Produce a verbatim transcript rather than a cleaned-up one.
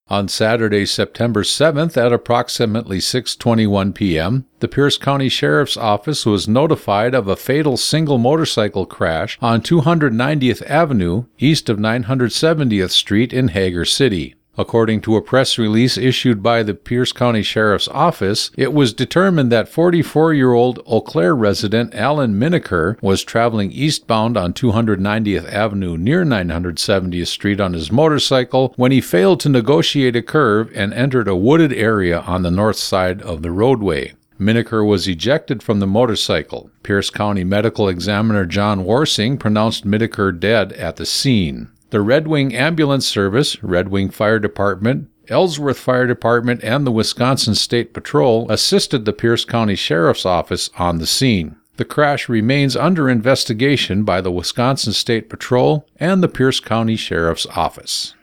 On Saturday, September seventh at approximately six twenty-one p.m., the Pierce County Sheriff's Office was notified of a fatal single motorcycle crash on two hundred ninetieth Avenue, east of nine hundred seventieth Street in Hager City. According to a press release issued by the Pierce County Sheriff's Office, it was determined that forty-four-year-old Eau Claire resident Alan Miniker was traveling eastbound on two hundred ninetieth Avenue near nine hundred seventieth Street on his motorcycle when he failed to negotiate a curve and entered a wooded area on the north side of the roadway. Miniker was ejected from the motorcycle. Pierce County Medical Examiner John Warsing pronounced Miniker dead at the scene. The Red Wing Ambulance Service, Red Wing Fire Department, Ellsworth Fire Department, and the Wisconsin State Patrol assisted the Pierce County Sheriff's Office on the scene. The crash remains under investigation by the Wisconsin State Patrol and the Pierce County Sheriff's Office.